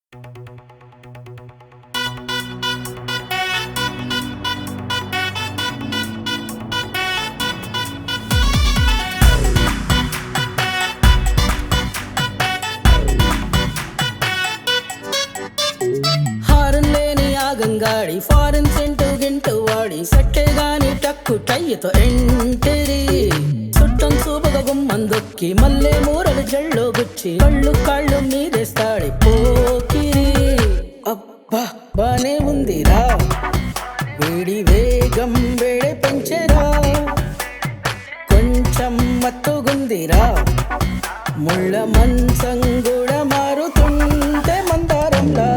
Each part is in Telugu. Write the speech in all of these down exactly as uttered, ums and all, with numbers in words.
గంగాడి ఫారెన్ సెంటు గింటు వాడి సట్టే గాని టక్కు టయ్యతో ఎంటిరి చుట్టం చూపగా గుమ్మందొక్కి మల్లె మూరలు జల్లో గుచ్చి కళ్ళు కాళ్ళు మీదేస్తాడి పోకిరి. అబ్బా బానే ఉందిరా వేడి వేగం వేడే పెంచెరా కొంచెం మత్తుగుందిరా ముళ్ళ మంచం కూడా మారుతుంటే మందారంలా.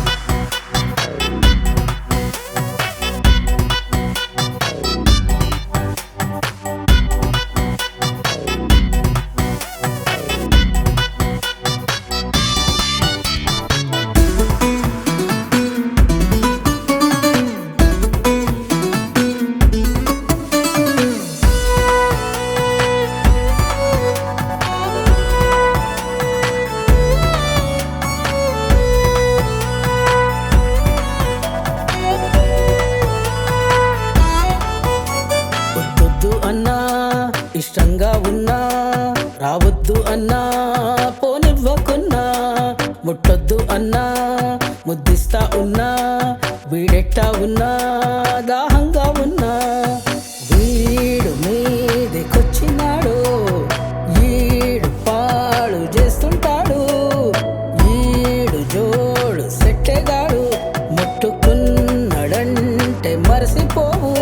అన్నా ఇష్టంగా ఉన్నా రావద్దు అన్నా పోనివ్వకున్నా ముట్టొద్దు అన్నా ముద్దిస్తా ఉన్నా వీడెట్టా ఉన్నా దాహంగా ఉన్నా వీడు మీదకొచ్చినాడు ఈడు పాడు చేస్తుంటాడు ఈడు జోడు సెట్టెగాడు ముట్టుకున్నాడంటే మరసిపోవు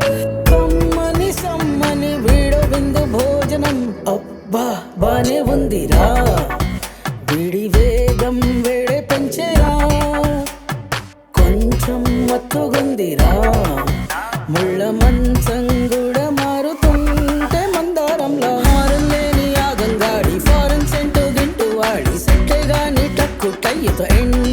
అబ్బా బానే ఉందిరా వీడి వేగం వేడే పెంచెరా కొంచెం మత్తుగుందిరా ముళ్ళ మంచం కూడా మారుతుంటే మందారంలా. హారం లేని ఆ గంగాడి ఫారెన్ సెంటు గింటు వాడి సట్టే గాని టక్కు టయ్యతో ఎండి